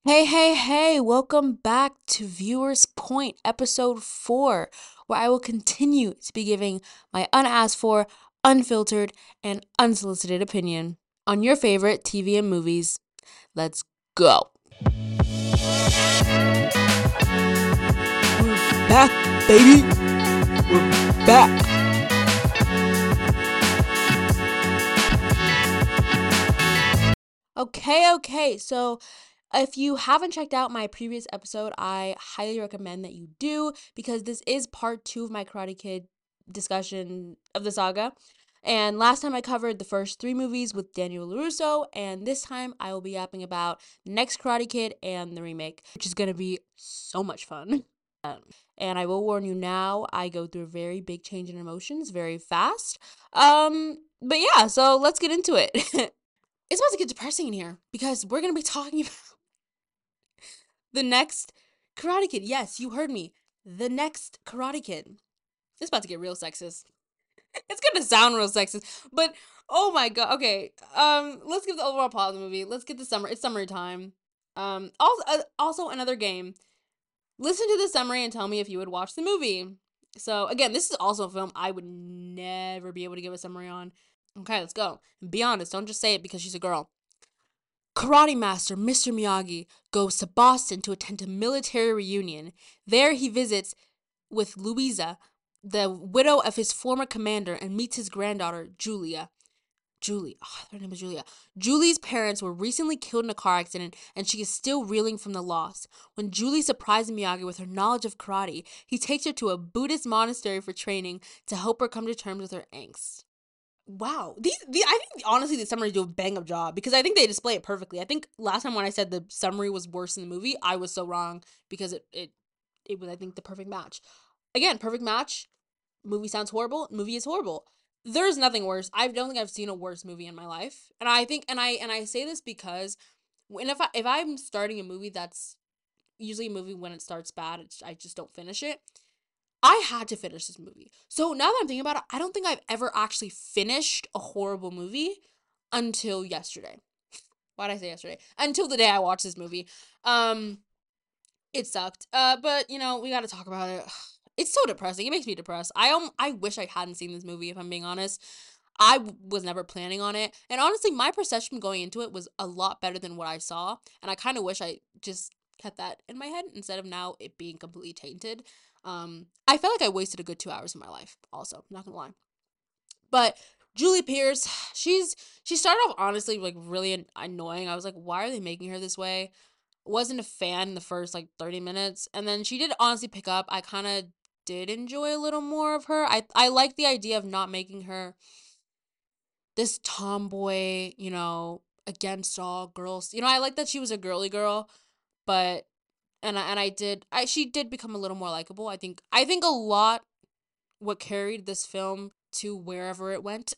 Hey, welcome back to Viewers Point, episode 4, where I will continue to be giving my unasked for, unfiltered, and unsolicited opinion on your favorite TV and movies. Let's go. We're back, baby. We're back. Okay, so if you haven't checked out my previous episode, I highly recommend that you do because this is part 2 of my Karate Kid discussion of the saga. And last time I covered the first 3 movies with Daniel LaRusso, and this time I will be yapping about the next Karate Kid and the remake, which is going to be so much fun. And I will warn you now, I go through a very big change in emotions very fast. But yeah, so let's get into it. It's about to get depressing in here because we're going to be talking about the next Karate Kid. Yes, you heard me. The next Karate Kid. It's about to get real sexist. It's gonna sound real sexist, but oh my god. Okay. Let's give the overall plot of the movie. Let's get the summer. It's summertime. Also another game. Listen to the summary and tell me if you would watch the movie. So again, this is also a film I would never be able to give a summary on. Okay, let's go. And be honest. Don't just say it because she's a girl. Karate master Mr. Miyagi goes to Boston to attend a military reunion. There he visits with Louisa, the widow of his former commander, and meets his granddaughter, Julia. Her name is Julia. Julie's parents were recently killed in a car accident, and she is still reeling from the loss. When Julie surprises Miyagi with her knowledge of karate, he takes her to a Buddhist monastery for training to help her come to terms with her angst. Wow. I think honestly the summaries do a bang up job because I think they display it perfectly. I think last time when I said the summary was worse than the movie, I was so wrong because it was, I think, the perfect match. Again, perfect match. Movie sounds horrible. Movie is horrible. There's nothing worse. I don't think I've seen a worse movie in my life. And I think and I say this because if I'm starting a movie that's usually a movie when it starts bad, I just don't finish it. I had to finish this movie. So now that I'm thinking about it, I don't think I've ever actually finished a horrible movie until yesterday. Why did I say yesterday? Until the day I watched this movie. Um, it sucked. But we got to talk about it. It's so depressing. It makes me depressed. I wish I hadn't seen this movie if I'm being honest. Was never planning on it. And honestly, my perception going into it was a lot better than what I saw, and I kind of wish I just kept that in my head instead of now it being completely tainted. I felt like I wasted a good 2 hours of my life. Also, not gonna lie. But Julie Pierce, she started off honestly like really annoying. I was like, why are they making her this way? Wasn't a fan in the first like 30 minutes, and then she did honestly pick up. I kind of did enjoy a little more of her. I like the idea of not making her this tomboy, against all girls. I like that she was a girly girl, but she did become a little more likable. I think a lot what carried this film to wherever it went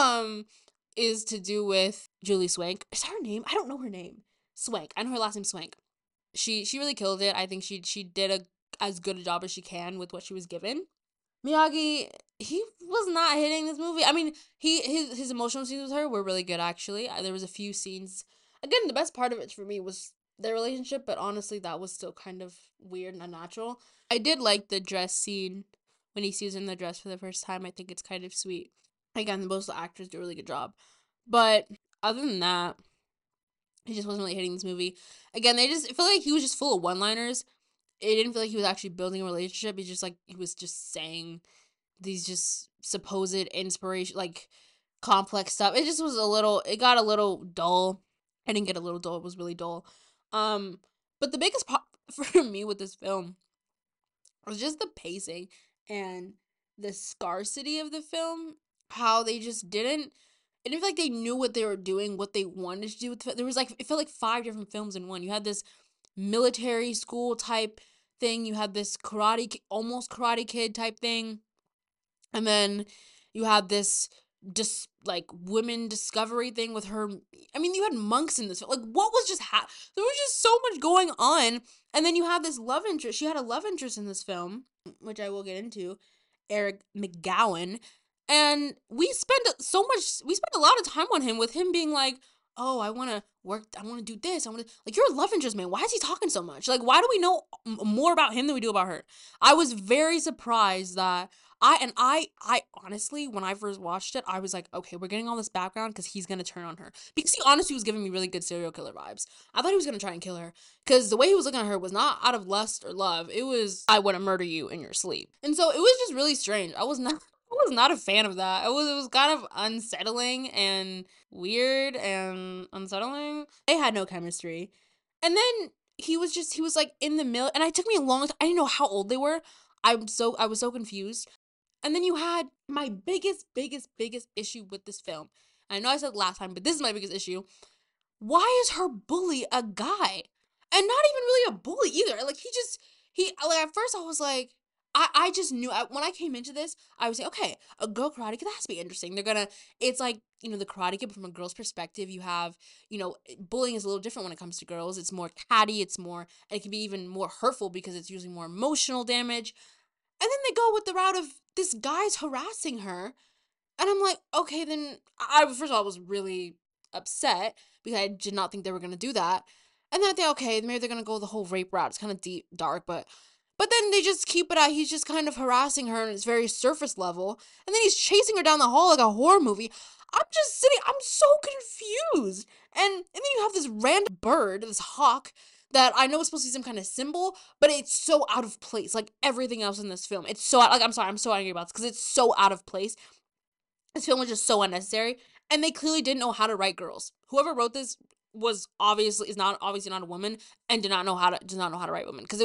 is to do with Julie Swank. Is that her name? I don't know her name. Swank. I know her last name Swank. She really killed it. I think she did as good a job as she can with what she was given. Miyagi, he was not hitting this movie. I mean, his emotional scenes with her were really good actually. There was a few scenes. Again, the best part of it for me was their relationship, but honestly, that was still kind of weird and unnatural. I did like the dress scene when he sees her in the dress for the first time. I think it's kind of sweet. Again, both the actors do a really good job. But other than that, he just wasn't really hitting this movie. Again, it felt like he was just full of one-liners. It didn't feel like he was actually building a relationship. He was just saying these just supposed inspiration, like complex stuff. It just was it got a little dull. I didn't get a little dull. It was really dull. But the biggest problem for me with this film was just the pacing and the scarcity of the film. How they just didn't. It didn't feel like they knew what they were doing, what they wanted to do with there was it felt like 5 different films in one. You had this military school type thing. You had this almost Karate Kid type thing. And then you had this just like women discovery thing with her. I mean, you had monks in this. Like, what was just there was just so much going on. And then you had this love interest. She had a love interest in this film, which I will get into, Eric McGowan. And we spent a lot of time on him with him being like, oh, I want to work, I want to do this, I want to, like, you're a love interest, man. Why is he talking so much? Like, why do we know more about him than we do about her? I was very surprised that I honestly, when I first watched it, I was like, okay, we're getting all this background because he's gonna turn on her. Because he honestly was giving me really good serial killer vibes. I thought he was gonna try and kill her because the way he was looking at her was not out of lust or love. It was, I want to murder you in your sleep. And so it was just really strange. I was not a fan of that. It was kind of unsettling and weird and unsettling. They had no chemistry. And then he was like in the middle, and it took me a long time. I didn't know how old they were. I was so confused. And then you had my biggest issue with this film. I know I said last time, but this is my biggest issue. Why is her bully a guy? And not even really a bully either. Like, he, like, at first I was like, I just knew, when I came into this, I was like, okay, a girl karate kid, that has to be interesting. It's like, the karate kid, but from a girl's perspective, you have, bullying is a little different when it comes to girls. It's more catty, and it can be even more hurtful because it's usually more emotional damage. And then they go with the route of this guy's harassing her, and I'm like, okay, then I first of all was really upset because I did not think they were gonna do that. And then I think, okay, maybe they're gonna go the whole rape route. It's kind of deep, dark, but then they just keep it out. He's just kind of harassing her and it's very surface level. And then he's chasing her down the hall like a horror movie. I'm just sitting, I'm so confused. And then you have this random bird, this hawk, that I know is supposed to be some kind of symbol, but it's so out of place. Like everything else in this film. It's so, like, I'm sorry, I'm so angry about this because it's so out of place. This film was just so unnecessary, and they clearly didn't know how to write girls. Whoever wrote this is not obviously not a woman, and did not know how to write women, because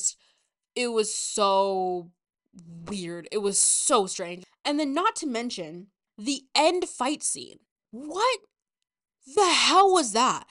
it was so weird. It was so strange. And then, not to mention the end fight scene. What the hell was that?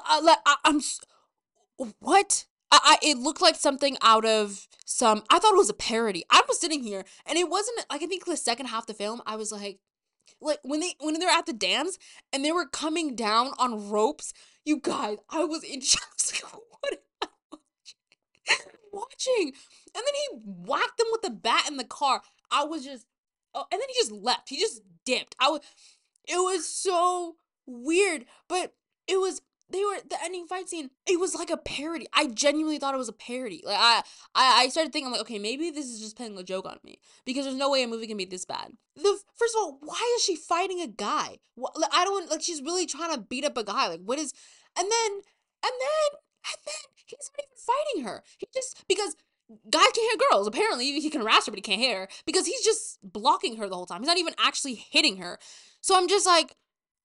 What? It looked like something out of some. I thought it was a parody. I was sitting here, and it wasn't like, I think the second half of the film, I was like when they're at the dance and they were coming down on ropes, you guys, I was in shock. What am I watching? And then he whacked them with the bat in the car. I was just, oh, and then he just left. He just dipped. It was so weird, but it was the ending fight scene. It was like a parody. I genuinely thought it was a parody. Like, I started thinking, I'm like, okay, maybe this is just playing a joke on me, because there's no way a movie can be this bad. First of all, why is she fighting a guy? What, like, I don't, like, she's really trying to beat up a guy. Like, what is? And then he's not even fighting her. He just, because guys can't hit girls. Apparently, he can harass her, but he can't hit her because he's just blocking her the whole time. He's not even actually hitting her. So I'm just like,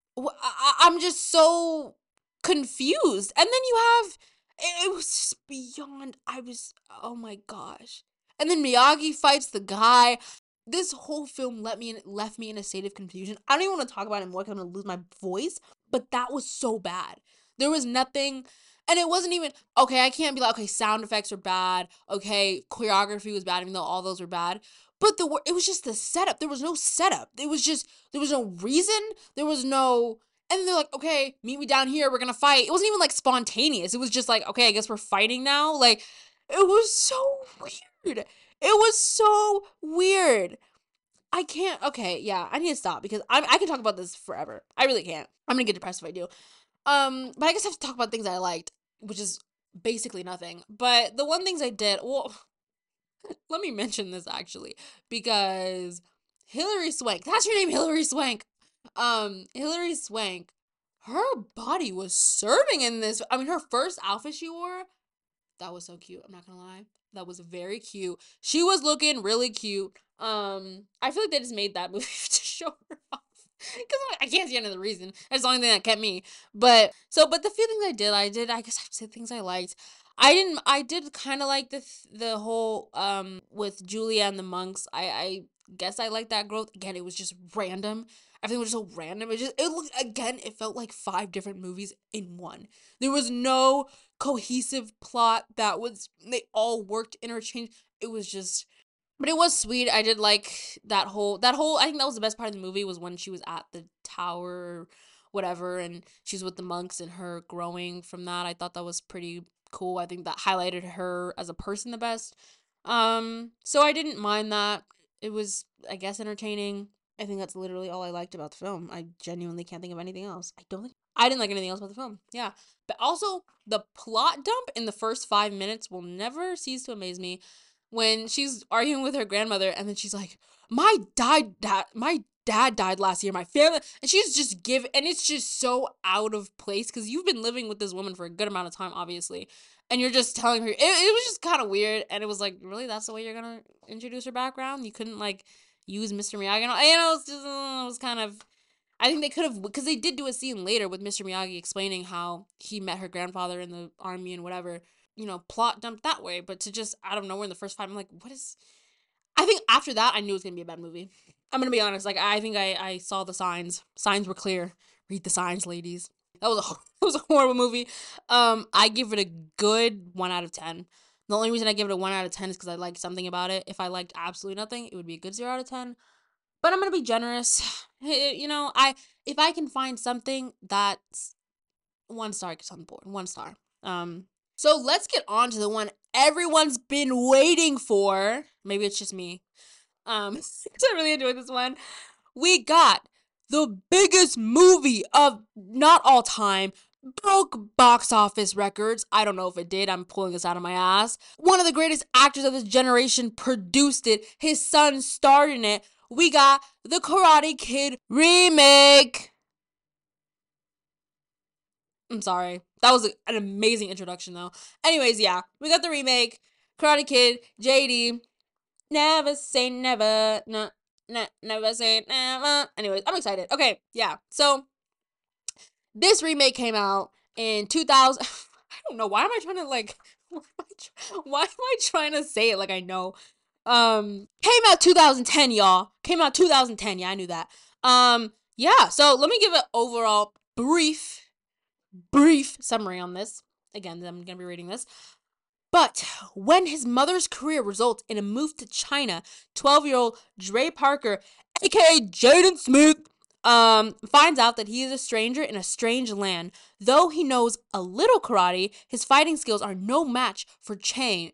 I'm just so confused. And then you have, it was just beyond, oh my gosh. And then Miyagi fights the guy. This whole film left me in a state of confusion. I don't even want to talk about it more because I'm going to lose my voice, but that was so bad. There was nothing, and it wasn't even, okay, I can't be like, okay, sound effects are bad, okay, choreography was bad, even though all those were bad, but it was just the setup. There was no setup. It was just, there was no reason, there was no, and they're like, okay, meet me down here, we're gonna fight. It wasn't even like spontaneous. It was just like, okay, I guess we're fighting now. Like, it was so weird. It was so weird. I can't, okay, yeah, I need to stop because I can talk about this forever. I really can't. I'm gonna get depressed if I do. But I guess I have to talk about things I liked, which is basically nothing. But the one things I did, well, let me mention this actually, because Hilary Swank, that's her name, Hilary Swank. Hilary Swank, her body was serving in this. I mean, her first outfit she wore, that was so cute. I'm not gonna lie. That was very cute. She was looking really cute. I feel like they just made that movie to show her off. Because I can't see another reason. That's the only thing that kept me. But the few things I guess I said things I liked. I did kind of like the whole, with Julia and the monks. I guess I liked that growth. Again, it was just random. Everything was just so random. It felt like 5 different movies in one. There was no cohesive plot they all worked interchange. It was just, but it was sweet. I did like I think that was the best part of the movie, was when she was at the tower or whatever, and she's with the monks and her growing from that. I thought that was pretty cool. I think that highlighted her as a person the best. So I didn't mind that. It was, I guess, entertaining. I think that's literally all I liked about the film. I genuinely can't think of anything else. I don't think I didn't like anything else about the film. Yeah. But also, the plot dump in the first 5 minutes will never cease to amaze me. When she's arguing with her grandmother, and then she's like, my dad died last year, my family, and she's just and it's just so out of place, because you've been living with this woman for a good amount of time, obviously, and you're just telling her, it was just kind of weird, and it was like, really, that's the way you're gonna introduce her background? You couldn't, like, use Mr. Miyagi, it's just, it was kind of, I think they could have, because they did do a scene later with Mr. Miyagi explaining how he met her grandfather in the army and whatever, plot dumped that way. But to just out of nowhere in the first five, I'm like, what is? I think after that, I knew it was gonna be a bad movie. I'm gonna be honest. Like, I think I saw the signs. Signs were clear. Read the signs, ladies. That was a it was a horrible movie. I give it a good 1 out of 10. The only reason I give it a 1 out of 10 is because I liked something about it. If I liked absolutely nothing, it would be a good 0 out of 10. But I'm gonna be generous. If I can find something that's 1 star, gets on the board. 1 star. So let's get on to the one everyone's been waiting for. Maybe it's just me. Because I really enjoyed this one. We got the biggest movie of not all time. Broke box office records. I don't know if it did. I'm pulling this out of my ass. One of the greatest actors of this generation produced it. His son starred in it. We got the Karate Kid remake. I'm sorry. That was an amazing introduction, though. Anyways, yeah, we got the remake. Karate Kid, JD. Never say never. No, never say never. Anyways, I'm excited. Okay, yeah. So this remake came out in 2000. I don't know. Why am I trying to like? Why am I trying to say it like I know? Came out 2010, y'all. Came out 2010. Yeah, I knew that. Yeah. So let me give an overall brief summary on this. Again, I'm gonna be reading this. But when his mother's career results in a move to China, 12-year-old Dre Parker, aka Jaden Smith, finds out that he is a stranger in a strange land. Though he knows a little karate, his fighting skills are no match for Chang,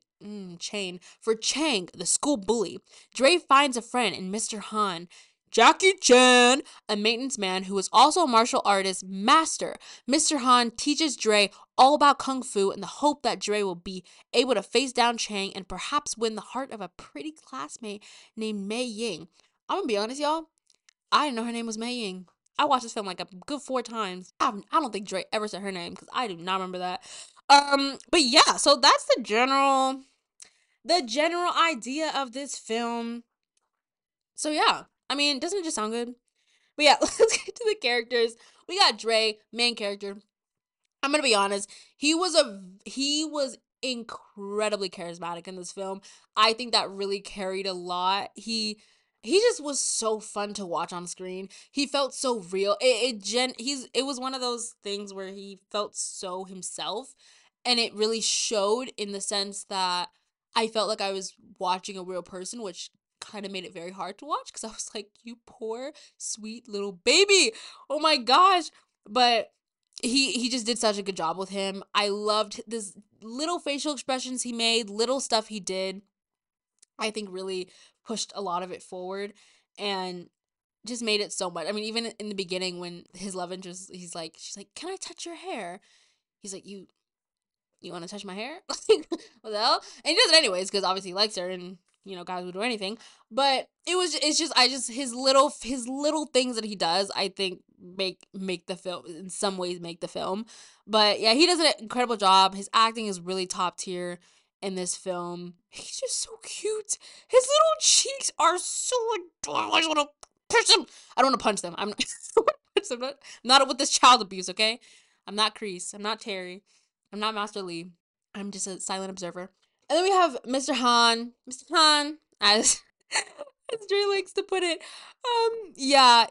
the school bully. Dre finds a friend in Mr. Han, Jackie Chan, a maintenance man who is also a martial artist master. Mr. Han teaches Dre all about Kung Fu in the hope that Dre will be able to face down Chang and perhaps win the heart of a pretty classmate named Mei Ying. I'm gonna be honest, y'all. I didn't know her name was Mei Ying. I watched this film like a good 4 times. I don't think Dre ever said her name because I do not remember that. But yeah, so that's the general idea of this film. So yeah, I mean, doesn't it just sound good? But yeah, let's get to the characters. We got Dre, main character. I'm gonna be honest. He was incredibly charismatic in this film. I think that really carried a lot. He just was so fun to watch on screen. He felt so real. It was one of those things where he felt so himself, and it really showed in the sense that I felt like I was watching a real person, which kind of made it very hard to watch because I was like, you poor sweet little baby. Oh my gosh. But he just did such a good job with him. I loved this little facial expressions he made, little stuff he did. I think really pushed a lot of it forward and just made it so much. I mean, even in the beginning when his love interest, she's like, "Can I touch your hair?" He's like, "You want to touch my hair?" Like, what the hell? And he does it anyways because obviously he likes her, and guys would do anything. But it's just his little things that he does, I think make the film, in some ways make the film. But yeah, he does an incredible job. His acting is really top tier in this film. He's just so cute. His little cheeks are so adorable. I just want to push them. I don't want to punch them. I'm not, punch them. Not with this child abuse, okay? I'm not Kreese. I'm not Terry. I'm not Master Lee. I'm just a silent observer. And then we have Mr. Han. Mr. Han, as as Dre likes to put it. Yeah,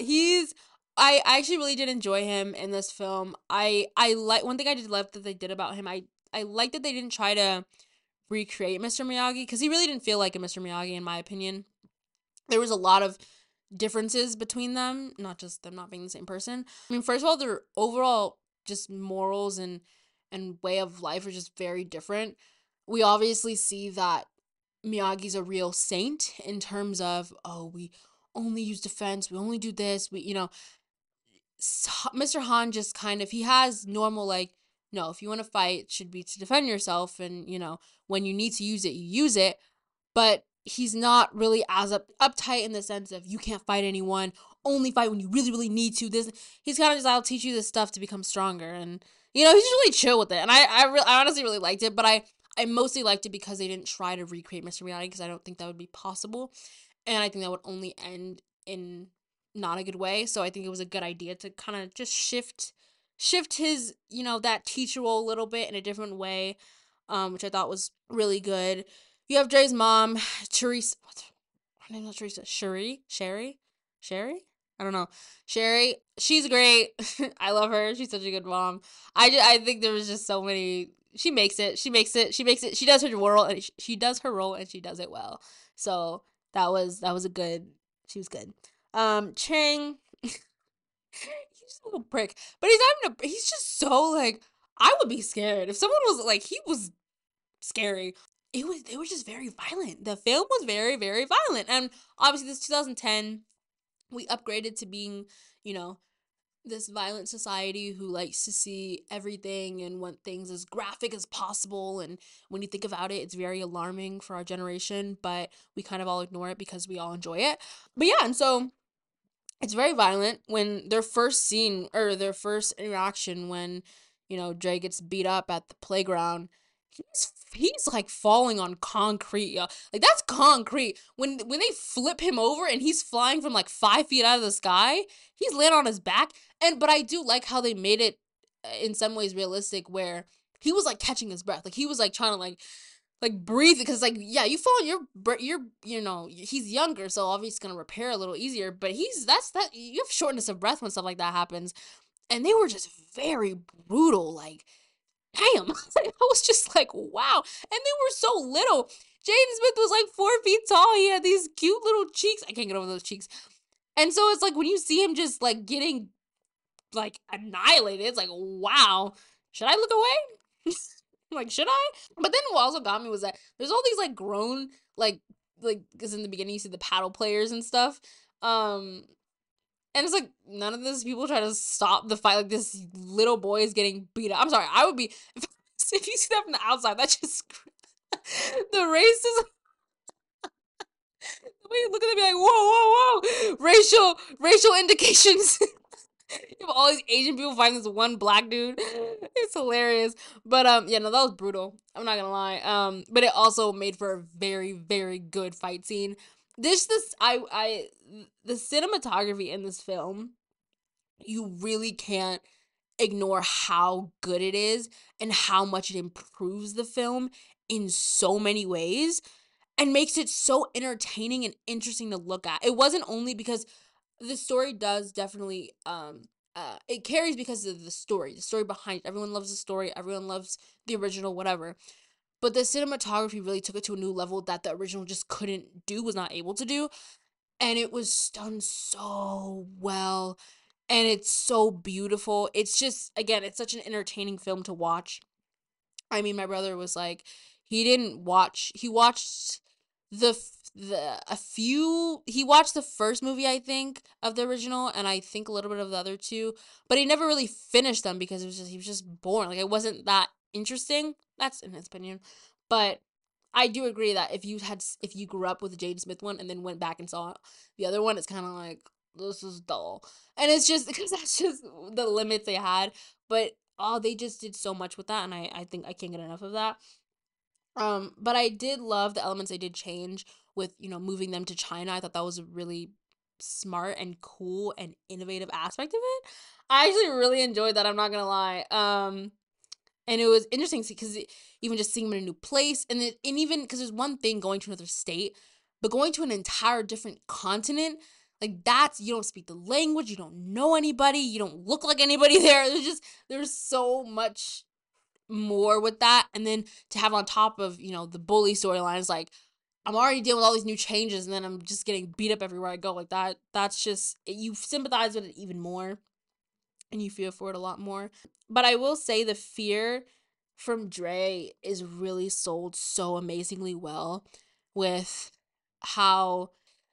I actually really did enjoy him in this film. I like one thing I did love that they did about him. I like that they didn't try to recreate Mr. Miyagi because he really didn't feel like a Mr. Miyagi in my opinion. There was a lot of differences between them, not just them not being the same person. I mean, first of all, their overall just morals and way of life are just very different. We obviously see that Miyagi's a real saint in terms of, oh, we only use defense, we only do this, we Mr. Han just kind of, he has normal, like, no, if you want to fight, it should be to defend yourself, and when you need to use it, you use it. But he's not really as uptight in the sense of, you can't fight anyone, only fight when you really really need to. This, he's kind of just, I'll teach you this stuff to become stronger, and he's just really chill with it. And I honestly really liked it, but I mostly liked it because they didn't try to recreate Mr. Miyagi, because I don't think that would be possible, and I think that would only end in not a good way. So I think it was a good idea to kind of just shift his, that teacher role a little bit in a different way, which I thought was really good. You have Dre's mom, Teresa. What's her name? Not Teresa. Sherry. I don't know. Sherry. She's great. I love her. She's such a good mom. I think there was just so many. She makes it. She makes it. She makes it. She does her role, and she does her role, and she does it well. So that was a good. She was good. Chang. He's a little prick, but he's just so, like, I would be scared if someone was like, he was scary. They were just very violent. The film was very very violent, and obviously this 2010, we upgraded to being, you know this violent society who likes to see everything and want things as graphic as possible. And when you think about it, it's very alarming for our generation, but we kind of all ignore it because we all enjoy it. But yeah, and so it's very violent. When their first scene, or their first interaction, when Dre gets beat up at the playground, he's like falling on concrete, yo. Like, that's concrete. When they flip him over and he's flying from like 5 feet out of the sky, he's laying on his back. But I do like how they made it, in some ways, realistic, where he was like catching his breath, like he was like trying to like breathe, because, like, yeah, you fall on he's younger, so obviously it's gonna repair a little easier, but that you have shortness of breath when stuff like that happens. And they were just very brutal, like, damn. I was just like, wow. And they were so little. Jaden Smith was like 4 feet tall. He had these cute little cheeks. I can't get over those cheeks. And so it's like, when you see him just like getting like annihilated, it's like, wow, should I look away? Like, should I? But then what also got me was that there's all these like grown, because in the beginning you see the paddle players and stuff. And it's like, none of those people try to stop the fight. Like, this little boy is getting beat up. I'm sorry, I would be, if you see that from the outside, that just the racism. The way you look at me like, whoa, whoa, whoa, racial indications. You have all these Asian people fighting this one black dude. It's hilarious. But yeah, no, that was brutal. I'm not gonna lie. But it also made for a very, very good fight scene. The cinematography in this film, you really can't ignore how good it is and how much it improves the film in so many ways, and makes it so entertaining and interesting to look at. It wasn't only because the story does definitely, it carries because of the story behind it. Everyone loves the story, everyone loves the original, whatever. But the cinematography really took it to a new level that the original just couldn't do, was not able to do. And it was done so well. And it's so beautiful. It's just, again, it's such an entertaining film to watch. I mean, my brother was like, he watched he watched the first movie, I think, of the original, and I think a little bit of the other two, but he never really finished them because he was just boring. Like, it wasn't that interesting. That's in his opinion. But I do agree that if you grew up with the Jaden Smith one and then went back and saw the other one, it's kind of like, this is dull. And it's just because that's just the limits they had. But oh, they just did so much with that, and I think I can't get enough of that. But I did love the elements they did change with, moving them to China. I thought that was a really smart and cool and innovative aspect of it. I actually really enjoyed that, I'm not gonna lie. And it was interesting because even just seeing them in a new place, and even because there's one thing going to another state, but going to an entire different continent, like, that's, you don't speak the language, you don't know anybody, you don't look like anybody there. There's so much more with that. And then to have on top of, the bully storylines, like, I'm already dealing with all these new changes, and then I'm just getting beat up everywhere I go. Like, that's just, you sympathize with it even more, and you feel for it a lot more. But I will say the fear from Dre is really sold so amazingly well, with how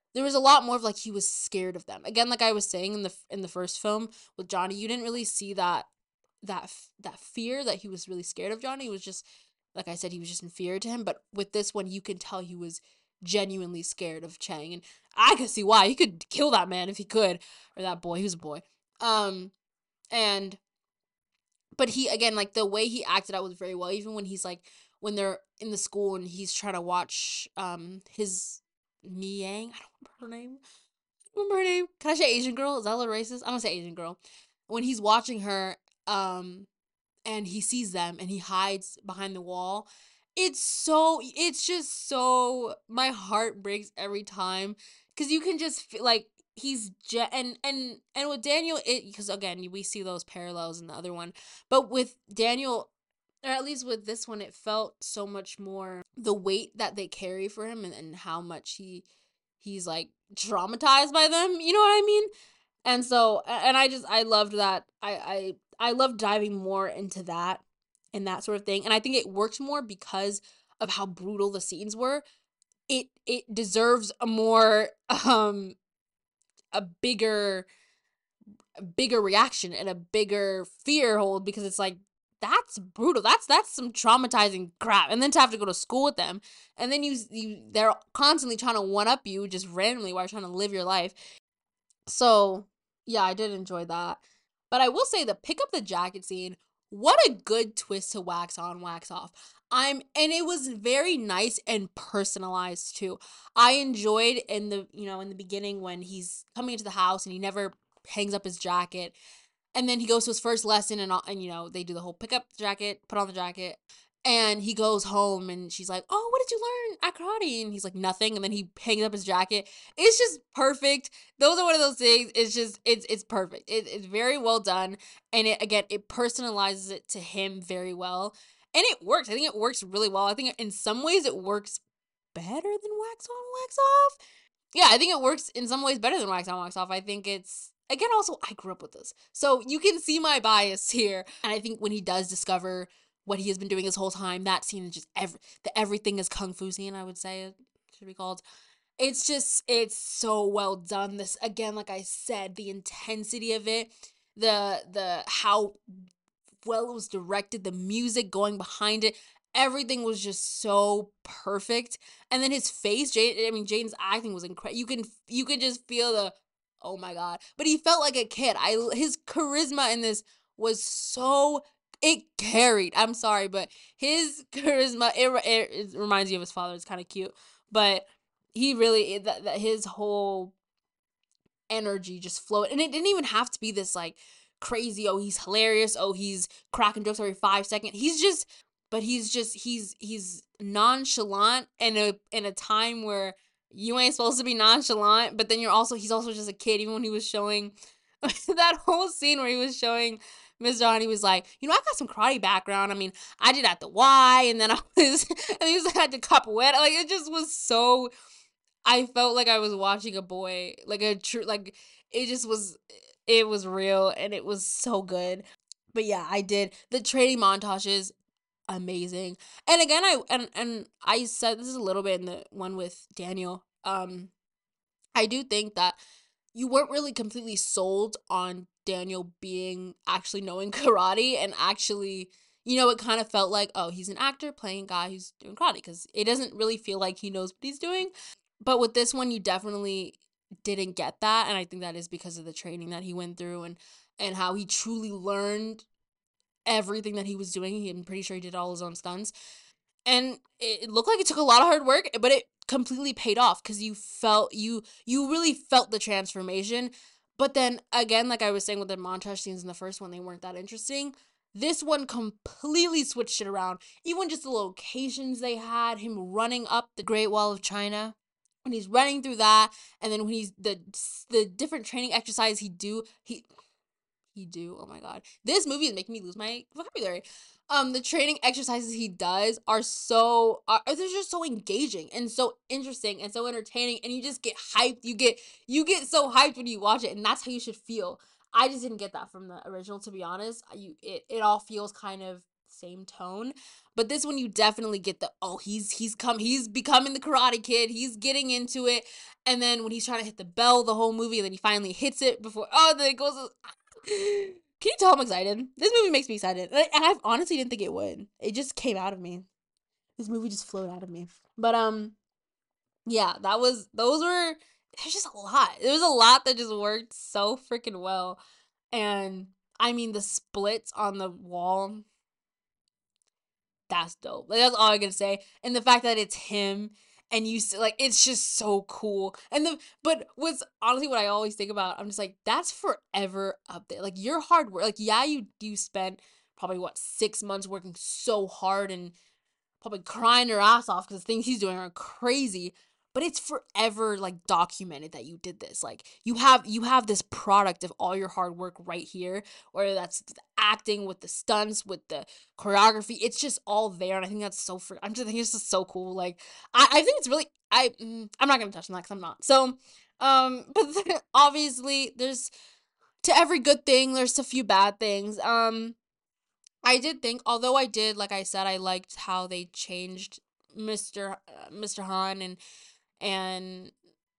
there was a lot more of like he was scared of them. Again, like I was saying in the first film with Johnny, you didn't really see that fear that he was really scared of Johnny. It was just like I said, he was just inferior to him. But with this one, you can tell he was genuinely scared of Chang, and I could see why. He could kill that man if he could, or that boy. He was a boy. And but he, again, like the way he acted out was very well. Even when he's like, when they're in the school and he's trying to watch his Miang, I don't remember her name. Remember her name? Can I say Asian girl? Is that a little racist? I'm gonna say Asian girl. When he's watching her, and he sees them and he hides behind the wall. It's just so, my heart breaks every time, because you can just feel like and with Daniel, it, because again we see those parallels in the other one, but with Daniel, or at least with this one, it felt so much more the weight that they carry for him, and how much he's like traumatized by them, you know what I mean? And so, and I loved that. I love diving more into that and that sort of thing. And I think it works more because of how brutal the scenes were. It deserves a more a bigger reaction and a bigger fear hold, because it's like, that's brutal. That's some traumatizing crap. And then to have to go to school with them, and then they're constantly trying to one up you just randomly while you're trying to live your life. So, yeah, I did enjoy that. But I will say, the pick up the jacket scene, what a good twist to wax on, wax off. And it was very nice and personalized too. I enjoyed in the beginning when he's coming into the house and he never hangs up his jacket. And then he goes to his first lesson, and they do the whole pick up the jacket, put on the jacket. And he goes home and she's like, "Oh, what did you learn at karate?" And he's like, "Nothing." And then he hangs up his jacket. It's just perfect. Those are one of those things. It's just, it's perfect. It's very well done. And it personalizes it to him very well. And it works. I think it works really well. I think in some ways it works better than wax on, wax off. Yeah, I think it works in some ways better than wax on, wax off. I think it's, again, also, I grew up with this. So you can see my bias here. And I think when he does discover what he has been doing this whole time, that scene is just the everything is kung fu scene, I would say it should be called. It's so well done. This, again, like I said, the intensity of it, the how well it was directed, the music going behind it, everything was just so perfect. And then his face, Jaden's acting was incredible. You could just feel the, oh my god. But he felt like a kid. His charisma in this was so, it carried. I'm sorry, but his charisma, it reminds you of his father. It's kind of cute, but he really, that his whole energy just flowed. And it didn't even have to be this like crazy, oh, he's hilarious, oh, he's cracking jokes every 5 seconds. He's nonchalant in a time where you ain't supposed to be nonchalant, but then he's also just a kid. Even when he was showing that whole scene where he was showing Miss Dawn, he was like, I got some karate background. I mean, I did at the Y, and then and he was like, at the capoeira. Like, it just was so, I felt like I was watching a boy, like a true, like, it was real, and it was so good. But yeah, I did the training montages, amazing. And again, and I said this is a little bit in the one with Daniel. I do think that you weren't really completely sold on Daniel being actually knowing karate, and actually, it kind of felt like, oh, he's an actor playing a guy who's doing karate, because it doesn't really feel like he knows what he's doing. But with this one, you definitely didn't get that, and I think that is because of the training that he went through, and how he truly learned everything that he was doing. I'm pretty sure he did all his own stunts. And it looked like it took a lot of hard work, but it completely paid off, because you really felt the transformation. But then again, like I was saying with the montage scenes in the first one, they weren't that interesting. This one completely switched it around. Even just the locations they had, him running up the Great Wall of China, when he's running through that, and then when he's the different training exercise he do. Oh my god. This movie is making me lose my vocabulary. The training exercises he does they're just so engaging and so interesting and so entertaining, and you just get hyped. You get so hyped when you watch it, and that's how you should feel. I just didn't get that from the original, to be honest. It all feels kind of same tone. But this one you definitely get the, oh, he's becoming the Karate Kid. He's getting into it. And then when he's trying to hit the bell the whole movie, and then he finally hits it before, oh, then it goes. Can you tell I'm excited? This movie makes me excited. And I honestly didn't think it would. It just came out of me. This movie just flowed out of me. But yeah, there's just a lot. There was a lot that just worked so freaking well. And I mean the splits on the wall, that's dope. Like, that's all I can say. And the fact that it's him and you see, like, it's just so cool. But what's honestly what I always think about, I'm just like, that's forever up there. Like, your hard work, like, yeah, you spent probably what, 6 months working so hard and probably crying her ass off because the things he's doing are crazy, but it's forever like documented that you did this. Like, you have this product of all your hard work right here, whether that's the acting, with the stunts, with the choreography. It's just all there, and I think that's I'm just thinking it's just so cool. Like, I think it's really, I'm not gonna touch on that because I'm not. So but obviously there's, to every good thing there's a few bad things. I did think, although I did, like I said, I liked how they changed Mr. Han and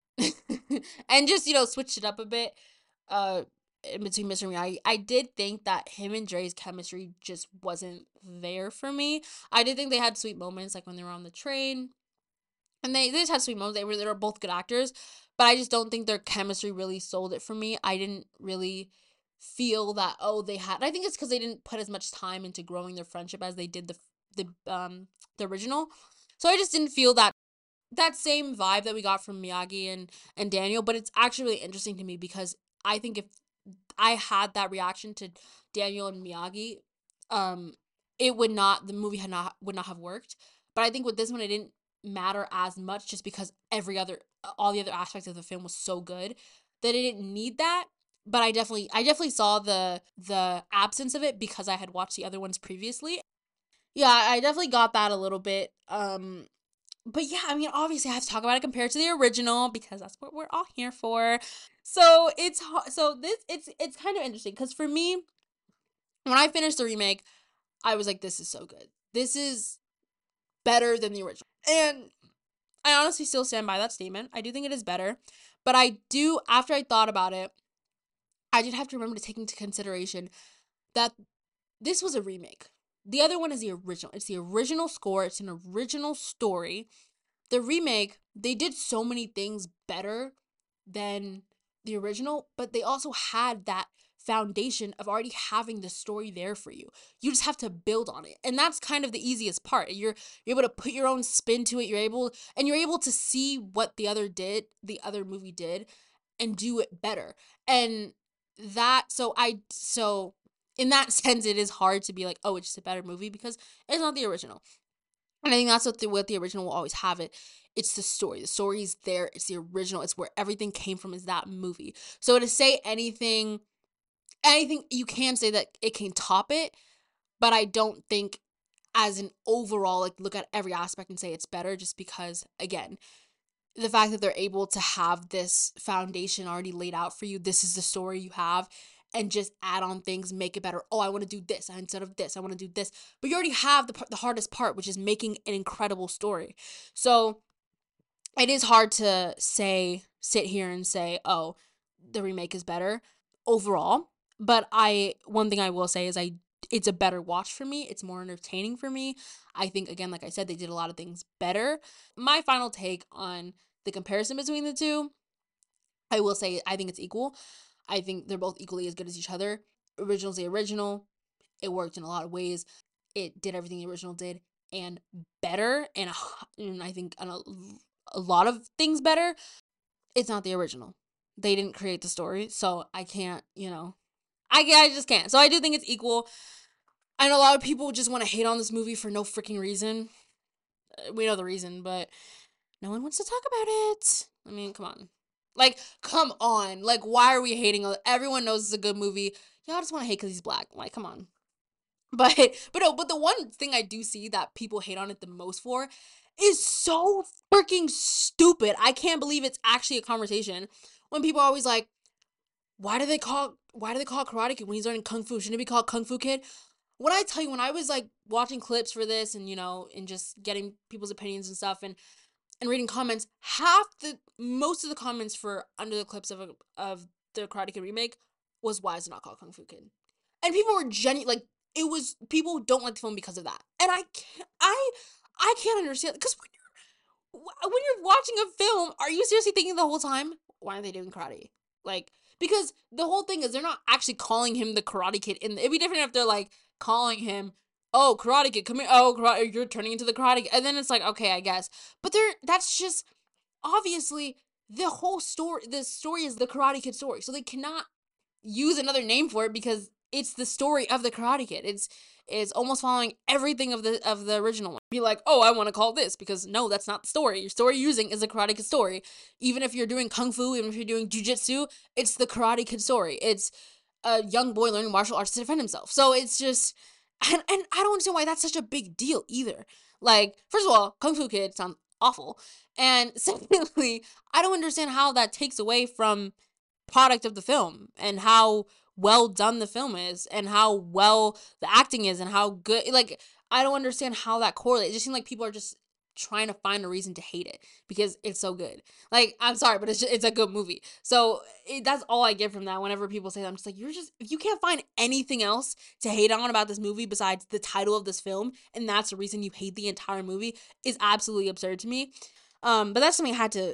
and just, switched it up a bit uh in between Mr. Miyagi. I did think that him and Dre's chemistry just wasn't there for me. I did think they had sweet moments, like when they were on the train, and they just had sweet moments. They were both good actors, but I just don't think their chemistry really sold it for me. I didn't really feel that, oh, they had. I think it's because they didn't put as much time into growing their friendship as they did the original. So I just didn't feel that same vibe that we got from Miyagi and Daniel. But it's actually really interesting to me because I think if I had that reaction to Daniel and Miyagi, um, it would not the movie had not would not have worked. But I think with this one, it didn't matter as much just because all the other aspects of the film was so good that it didn't need that. But I definitely saw the absence of it because I had watched the other ones previously. Yeah, I definitely got that a little bit. But yeah, I mean, obviously I have to talk about it compared to the original because that's what we're all here for. So it's kind of interesting because for me, when I finished the remake, I was like, this is so good. This is better than the original. And I honestly still stand by that statement. I do think it is better. But I do, after I thought about it, I did have to remember to take into consideration that this was a remake. The other one is the original. It's the original score, it's an original story. The remake, they did so many things better than the original, but they also had that foundation of already having the story there for you. You just have to build on it. And that's kind of the easiest part. You're able to put your own spin to it. You're able to see what the other movie did and do it better. And so in that sense it is hard to be like, oh, it's just a better movie because it's not the original. And I think that's what the original will always have it. It's the story. The story is there. It's the original. It's where everything came from, is that movie. So to say anything you can say that it can top it, but I don't think as an overall, like, look at every aspect and say it's better just because, again, the fact that they're able to have this foundation already laid out for you, this is the story you have, and just add on things, make it better. Oh, I want to do this instead of this. I want to do this. But you already have the hardest part, which is making an incredible story. So it is hard to sit here and say, oh, the remake is better overall. But one thing I will say is it's a better watch for me. It's more entertaining for me. I think, again, like I said, they did a lot of things better. My final take on the comparison between the two, I will say I think it's equal. I think they're both equally as good as each other. Original's the original. It worked in a lot of ways. It did everything the original did and better, and I think a lot of things better. It's not the original. They didn't create the story, so I can't, I just can't. So I do think it's equal. I know a lot of people just want to hate on this movie for no freaking reason. We know the reason, but no one wants to talk about it. I mean, come on. Like, come on. Like, why are we hating on it? Everyone knows it's a good movie. Y'all just want to hate because he's black. Like, come on. But the one thing I do see that people hate on it the most for is so freaking stupid. I can't believe it's actually a conversation when people are always like, why do they call it Karate Kid when he's learning Kung Fu? Shouldn't it be called Kung Fu Kid? when I tell you, when I was like watching clips for this and, and just getting people's opinions and stuff and reading comments, most of the comments for under the clips of the Karate Kid remake was, why is it not called Kung Fu Kid? And people were like, it was, people don't like the film because of that. And I can't understand, because when you're watching a film, are you seriously thinking the whole time, why are they doing karate? Like, because the whole thing is they're not actually calling him the Karate Kid. It'd be different if they're like calling him, oh, Karate Kid, come here, oh, you're turning into the Karate Kid. And then it's like, okay, I guess. But that's just, obviously, the story is the Karate Kid story. So they cannot use another name for it because it's the story of the Karate Kid. It's almost following everything of the original one. Be like, oh, I want to call this, because no, that's not the story. Your story you're using is the Karate Kid story. Even if you're doing Kung Fu, even if you're doing Jiu-Jitsu, it's the Karate Kid story. It's a young boy learning martial arts to defend himself. So it's just, and I don't understand why that's such a big deal either. Like, first of all, Kung Fu Kid sounds awful. And secondly, I don't understand how that takes away from product of the film and how well done the film is and how well the acting is and how good, like, I don't understand how that correlates. It just seems like people are just trying to find a reason to hate it because it's so good. Like, I'm sorry, but it's a good movie. So that's all I get from that. Whenever people say that, I'm just like, if you can't find anything else to hate on about this movie besides the title of this film, and that's the reason you hate the entire movie, is absolutely absurd to me. But that's something I had to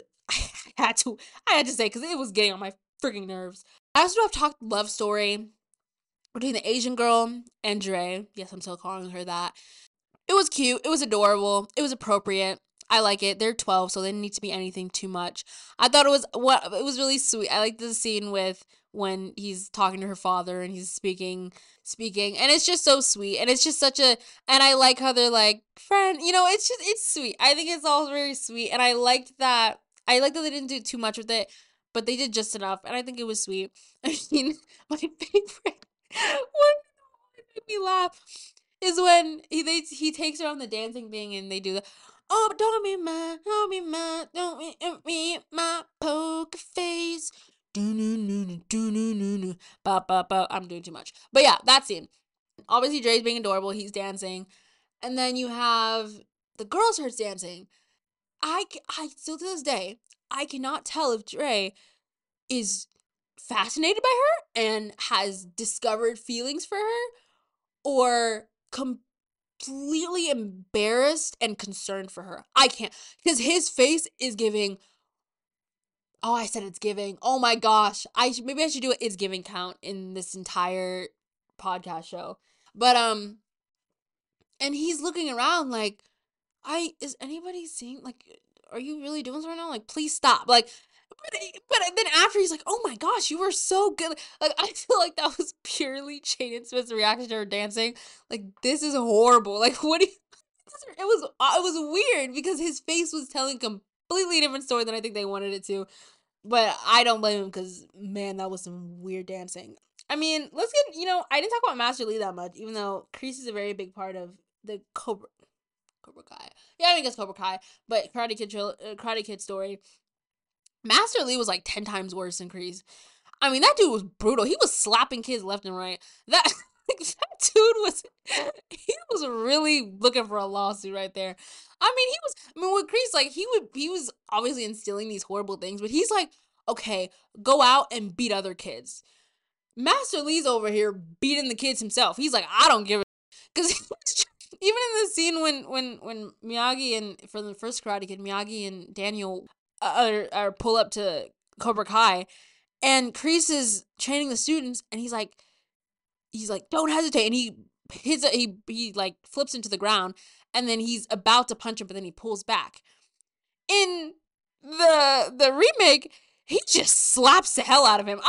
I had to say, because it was getting on my freaking nerves. I also have talked love story between the Asian girl and Dre. Yes, I'm still calling her that. It was cute. It was adorable. It was appropriate. I like it. They're 12, so they didn't need to be anything too much. I thought it was really sweet. I like the scene with when he's talking to her father and he's speaking, and it's just so sweet. And it's just and I like how they're like, friend, it's sweet. I think it's all very sweet. And I liked that they didn't do too much with it, but they did just enough. And I think it was sweet. I mean, my favorite one made me laugh is when he takes her on the dancing thing and they do the, oh, don't be mad, don't be my poker face. Ba ba ba. I'm doing too much, but yeah, that scene. Obviously, Dre's being adorable. He's dancing, and then you have the girl starts dancing. I still to this day I cannot tell if Dre is fascinated by her and has discovered feelings for her, or completely embarrassed and concerned for her. I can't, because his face is giving. Oh, I said it's giving. Oh my gosh, maybe I should do It's Giving count in this entire podcast show. But and he's looking around like, is anybody seeing, like, are you really doing this right now? Like, please stop. Like, but then after he's like, oh my gosh, you were so good. Like, I feel like that was purely Jaden Smith's reaction to her dancing. Like, this is horrible. Like, what do you, it was weird because his face was telling completely different story than I think they wanted it to. But I don't blame him because, man, that was some weird dancing. I mean, I didn't talk about Master Lee that much, even though Kreese is a very big part of the Cobra Kai. Yeah, I guess Cobra Kai, but Karate Kid story. Master Lee was like 10 times worse than Kreese. I mean, that dude was brutal. He was slapping kids left and right. That that dude was really looking for a lawsuit right there. I mean, with Kreese, like, he was obviously instilling these horrible things, but he's like, okay, go out and beat other kids. Master Lee's over here beating the kids himself. He's like, I don't give a, because even in the scene when Miyagi, and for the first Karate Kid, Miyagi and Daniel are pull up to Cobra Kai, and Kreese is training the students, and he's like, don't hesitate, and he like flips into the ground, and then he's about to punch him, but then he pulls back. In the remake, he just slaps the hell out of him.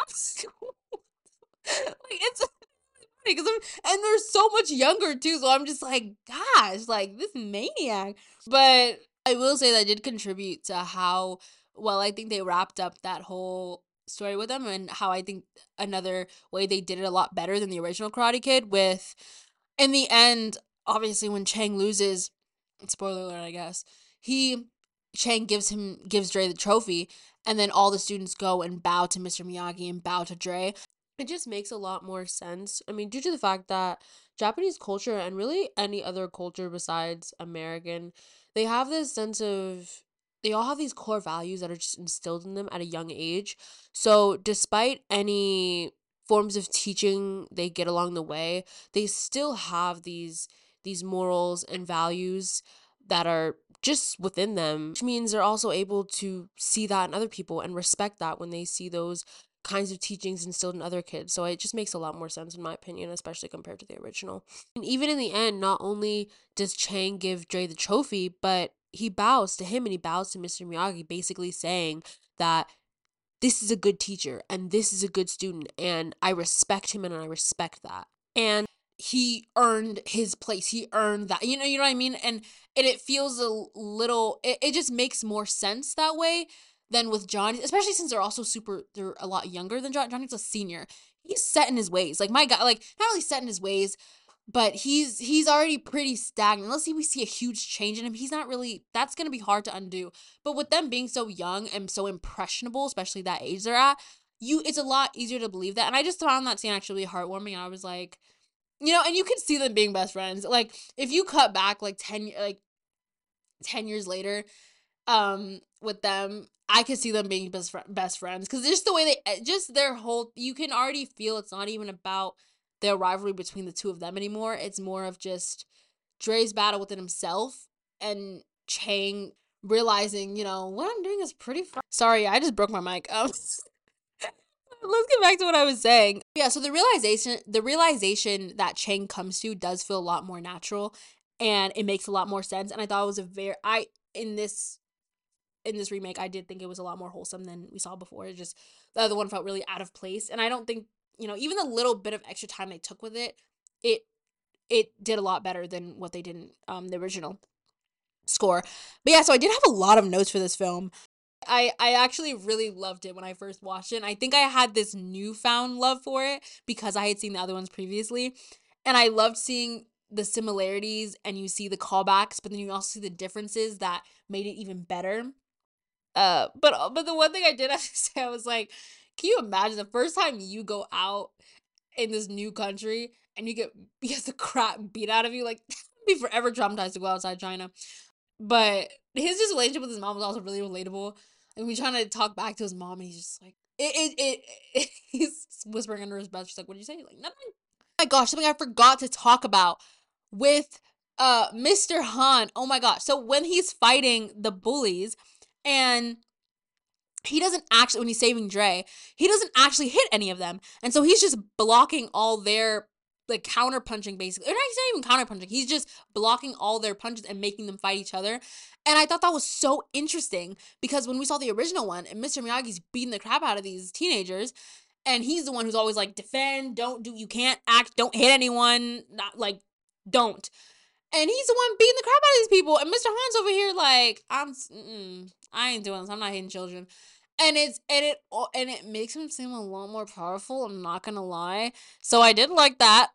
Like, it's because and they're so much younger too, so I'm just like, gosh, like, this maniac. But I will say that did contribute to how well I think they wrapped up that whole story with them, and how I think another way they did it a lot better than the original Karate Kid, with, in the end, obviously when Chang loses, spoiler alert, I guess, Chang gives Dre the trophy, and then all the students go and bow to Mr. Miyagi and bow to Dre. It just makes a lot more sense. I mean, due to the fact that Japanese culture and really any other culture besides American, they have this sense of they all have these core values that are just instilled in them at a young age. So, despite any forms of teaching they get along the way, they still have these morals and values that are just within them, which means they're also able to see that in other people and respect that when they see those kinds of teachings instilled in other kids. So it just makes a lot more sense in my opinion, especially compared to the original. And even in the end, not only does Chang give Dre the trophy, but he bows to him and he bows to Mr. Miyagi, basically saying that this is a good teacher and this is a good student and I respect him and I respect that. And he earned his place. He earned that. You know what I mean? And it feels a little it just makes more sense that way than with Johnny, especially since they're a lot younger than Johnny. Johnny's a senior. He's set in his ways. Like my God, like not really set in his ways, but he's already pretty stagnant. Let's see, we see a huge change in him. He's not really, that's gonna be hard to undo. But with them being so young and so impressionable, especially that age they're at, it's a lot easier to believe that. And I just found that scene actually heartwarming. And I was like, and you can see them being best friends. Like if you cut back like 10 years later, with them, I could see them being best friends because just the way just their whole, you can already feel it's not even about their rivalry between the two of them anymore. It's more of just Dre's battle within himself and Chang realizing, what I'm doing is pretty fun. Sorry, I just broke my mic. Let's get back to what I was saying. Yeah, so the realization that Chang comes to does feel a lot more natural and it makes a lot more sense. And I thought it was in this remake, I did think it was a lot more wholesome than we saw before. It just, the other one felt really out of place. And I don't think, even the little bit of extra time they took with it it did a lot better than what they did in the original score. But yeah, so I did have a lot of notes for this film. I actually really loved it when I first watched it. And I think I had this newfound love for it because I had seen the other ones previously. And I loved seeing the similarities and you see the callbacks, but then you also see the differences that made it even better. But the one thing I did have to say, I was like, can you imagine the first time you go out in this new country and you get the crap beat out of you? Like, be forever traumatized to go outside China. But his just relationship with his mom was also really relatable. And we trying to talk back to his mom, and he's just like he's whispering under his breath. She's like, "What did you say?" Like, nothing. Oh my gosh, something I forgot to talk about with Mr. Han. Oh my gosh. So when he's fighting the bullies and he doesn't actually, when he's saving Dre, he doesn't actually hit any of them. And so he's just blocking all their, like, counter punching basically. Or not, he's not even counter punching. He's just blocking all their punches and making them fight each other. And I thought that was so interesting because when we saw the original one and Mr. Miyagi's beating the crap out of these teenagers, and he's the one who's always like, defend, you can't act, don't hit anyone, not like, don't. And he's the one beating the crap out of these people. And Mr. Han's over here like, I ain't doing this. I'm not hitting children. And it makes him seem a lot more powerful. I'm not gonna lie. So I did like that.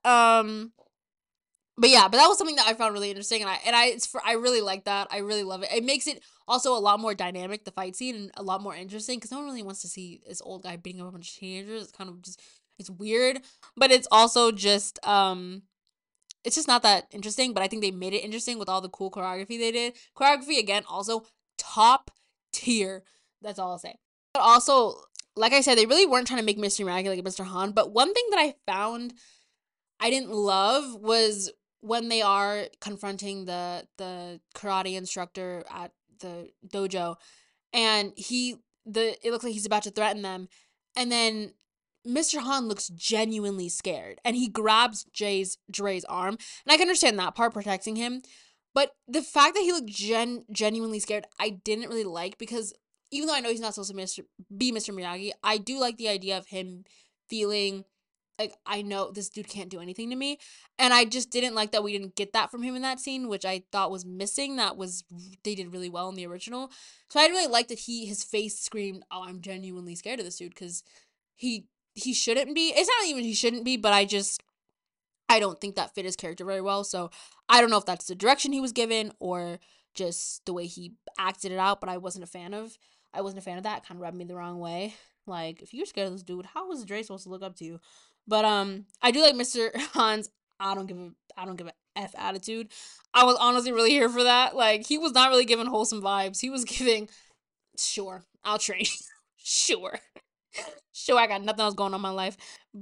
But yeah, but that was something that I found really interesting, and I really like that. I really love it. It makes it also a lot more dynamic, the fight scene, and a lot more interesting because no one really wants to see this old guy beating up a bunch of teenagers. It's kind of just, it's weird, but it's also just it's just not that interesting. But I think they made it interesting with all the cool choreography they did. Choreography again, also top tier. That's all I'll say. But also, like I said, they really weren't trying to make Mr. Miyagi like Mr. Han. But one thing that I found I didn't love was when they are confronting the karate instructor at the dojo, and it looks like he's about to threaten them, and then Mr. Han looks genuinely scared and he grabs Dre's arm, and I can understand that part, protecting him, but the fact that he looked genuinely scared I didn't really like, because even though I know he's not supposed to be Mr. Miyagi, I do like the idea of him feeling like, I know this dude can't do anything to me. And I just didn't like that we didn't get that from him in that scene, which I thought was missing. They did really well in the original. So I really like that his face screamed, "Oh, I'm genuinely scared of this dude," because he shouldn't be. It's not even he shouldn't be, but I don't think that fit his character very well. So I don't know if that's the direction he was given or just the way he acted it out, but I wasn't a fan of that. It kind of rubbed me the wrong way. Like, if you're scared of this dude, how was Dre supposed to look up to you? But I do like Mr. Han's I don't give a F attitude. I was honestly really here for that. Like, he was not really giving wholesome vibes. He was giving, sure, I'll train. Sure. Sure, I got nothing else going on in my life.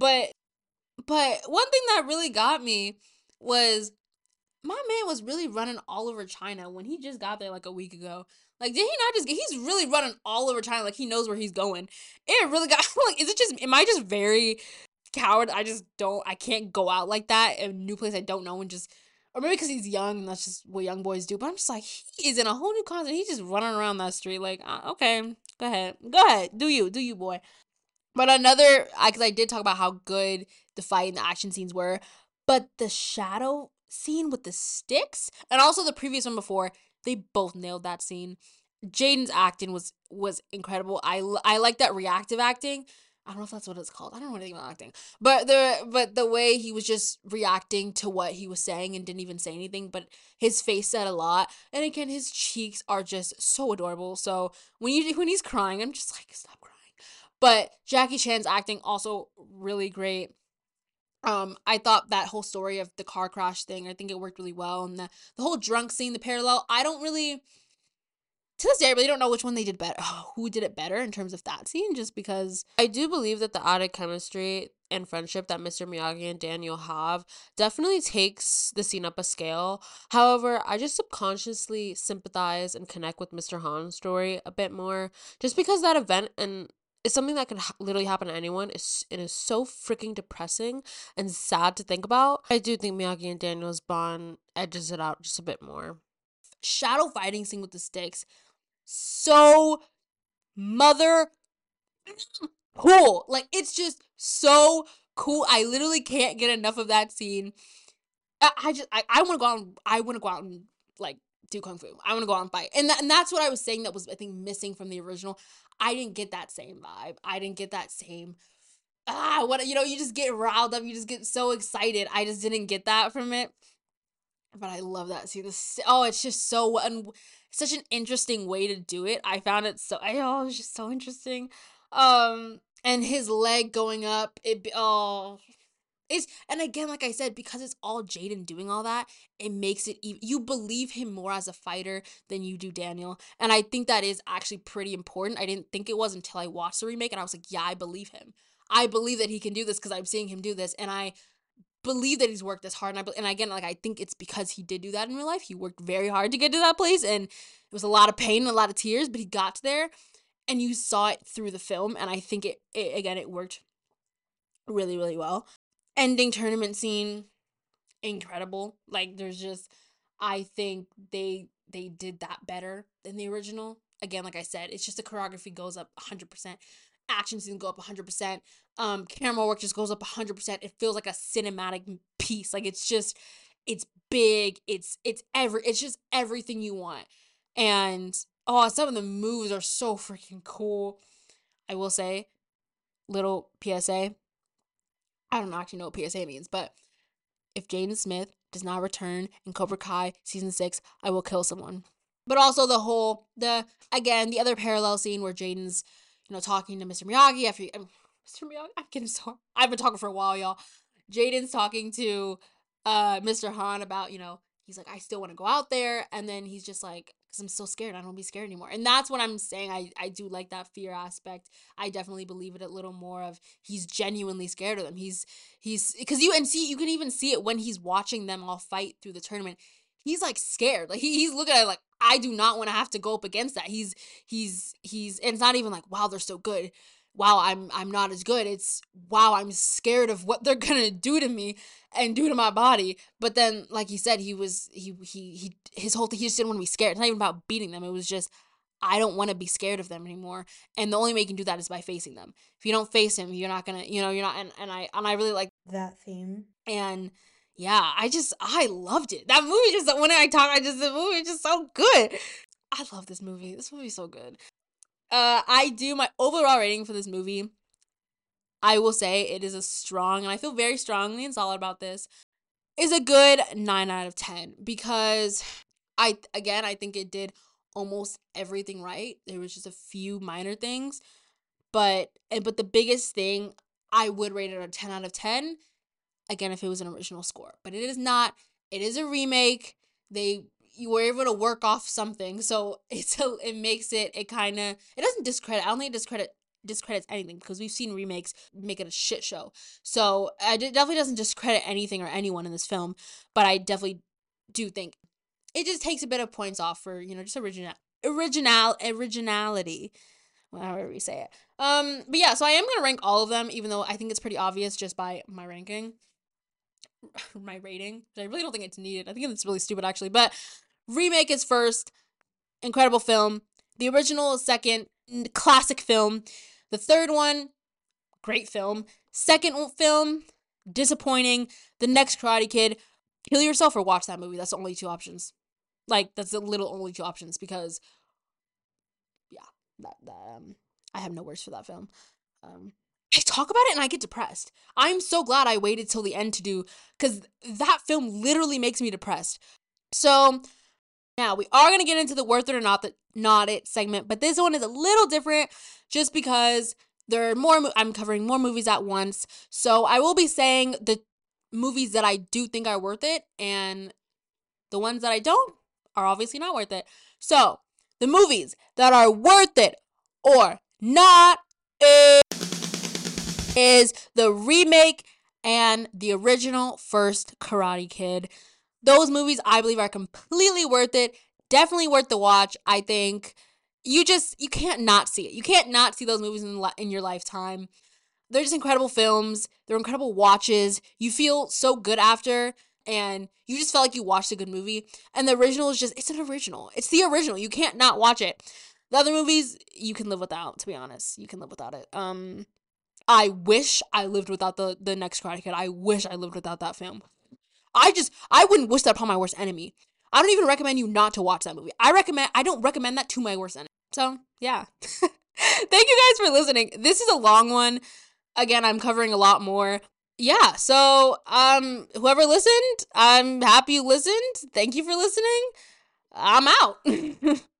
But one thing that really got me was my man was really running all over China when he just got there like a week ago. Like, did he not just he's really running all over China like he knows where he's going. It really got like, is it just, am I just very coward? I can't go out like that in a new place I don't know and just, or maybe because he's young and that's just what young boys do. But I'm just like, he is in a whole new continent. He's just running around that street like, okay, go ahead, do you, boy. But another, because I did talk about how good the fight and the action scenes were, but the shadow scene with the sticks, and also the previous one before, they both nailed that scene. Jaden's acting was incredible. I like that reactive acting. I don't know if that's what it's called. I don't know anything about acting, but the way he was just reacting to what he was saying and didn't even say anything, but his face said a lot. And again, his cheeks are just so adorable. So when he's crying, I'm just like, stop crying. But Jackie Chan's acting also really great. I thought that whole story of the car crash thing, I think it worked really well. And the whole drunk scene, the parallel, I don't really, to this day, I really don't know which one they did better, who did it better in terms of that scene, just because I do believe that the added chemistry and friendship that Mr. Miyagi and Daniel have definitely takes the scene up a scale. However, I just subconsciously sympathize and connect with Mr. Han's story a bit more, just because that event and it's something that can literally happen to anyone. It is so freaking depressing and sad to think about. I do think Miyagi and Daniel's bond edges it out just a bit more. Shadow fighting scene with the sticks, so mother cool. Like, it's just so cool. I literally can't get enough of that scene. I want to go out and like do kung fu. I want to go out and fight. And that's what I was saying that was, I think, missing from the original. I didn't get that same vibe. I didn't get that same what, you just get riled up, you just get so excited. I just didn't get that from it. But I love that. See this. Oh, it's just such an interesting way to do it. I found it oh, it's just so interesting. And his leg going up. It's, and again, like I said, because it's all Jaden doing all that, it makes it you believe him more as a fighter than you do Daniel. And I think that is actually pretty important. I didn't think it was until I watched the remake, and I was like, yeah, I believe him. I believe that he can do this because I'm seeing him do this, and I believe that he's worked this hard. And again, like, I think it's because he did do that in real life. He worked very hard to get to that place, and it was a lot of pain and a lot of tears, but he got to there, and you saw it through the film. And I think it worked really, really well. Ending tournament scene, incredible. Like, there's just, I think they did that better than the original. Again, like I said, it's just the choreography goes up 100%. Action scenes go up 100%. Camera work just goes up 100%. It feels like a cinematic piece. Like, it's big. It's just everything you want. And oh, some of the moves are so freaking cool. I will say, little PSA. I don't actually know what PSA means, but if Jaden Smith does not return in Cobra Kai season 6, I will kill someone. But also the other parallel scene where Jaden's, talking to Mr. Miyagi after Mr. Miyagi, I've been talking for a while, y'all. Jaden's talking to Mr. Han about, he's like, I still want to go out there, and then he's just like, because I'm still scared, I don't want to be scared anymore. And that's what I'm saying. I do like that fear aspect. I definitely believe it a little more of he's genuinely scared of them. He's because you can even see it when he's watching them all fight through the tournament. He's like scared. Like, he's looking at it like, I do not want to have to go up against that. And it's not even like, wow, they're so good. Wow, I'm not as good. It's, wow, I'm scared of what they're gonna do to me and do to my body. But then, like he said, his whole thing, he just didn't want to be scared. It's not even about beating them. It was just, I don't want to be scared of them anymore. And the only way you can do that is by facing them. If you don't face him, you're not gonna, you're not. And I really like that theme. And yeah, I loved it. That movie just, when the movie is just so good. I love this movie. This movie's so good. I do my overall rating for this movie. I will say it is a strong, and I feel very strongly and solid about this, is a good 9 out of 10, because I think it did almost everything right. There was just a few minor things, but the biggest thing, I would rate it a 10 out of 10. again if it was an original score. But it is not. It is a remake. You were able to work off something, so it makes it kind of, it doesn't discredit. I don't think it discredits anything, because we've seen remakes make it a shit show. So it definitely doesn't discredit anything or anyone in this film, but I definitely do think it just takes a bit of points off for, just originality, however we say it. But yeah, so I am gonna rank all of them, even though I think it's pretty obvious just by my ranking, my rating. I really don't think it's needed. I think it's really stupid actually. But remake is first, incredible film. The original is second, classic film. The third one, great film. Second film, disappointing. The next Karate Kid, kill yourself or watch that movie. That's the only two options. Like, that's the little only two options, because I have no words for that film. I talk about it and I get depressed. I'm so glad I waited till the end to do, because that film literally makes me depressed. So now we are going to get into the worth it or not it segment, but this one is a little different just because there are I'm covering more movies at once. So I will be saying the movies that I do think are worth it, and the ones that I don't are obviously not worth it. So the movies that are worth it or not is the remake and the original first Karate Kid. Those movies, I believe, are completely worth it. Definitely worth the watch. I think you can't not see it. You can't not see those movies in your lifetime. They're just incredible films. They're incredible watches. You feel so good after, and you just felt like you watched a good movie. And the original is it's an original. It's the original. You can't not watch it. The other movies, you can live without, to be honest. You can live without it. I wish I lived without the next Karate Kid. I wish I lived without that film. I wouldn't wish that upon my worst enemy. I don't even recommend you not to watch that movie. I don't recommend that to my worst enemy. So, yeah. Thank you guys for listening. This is a long one. Again, I'm covering a lot more. Yeah, so, whoever listened, I'm happy you listened. Thank you for listening. I'm out.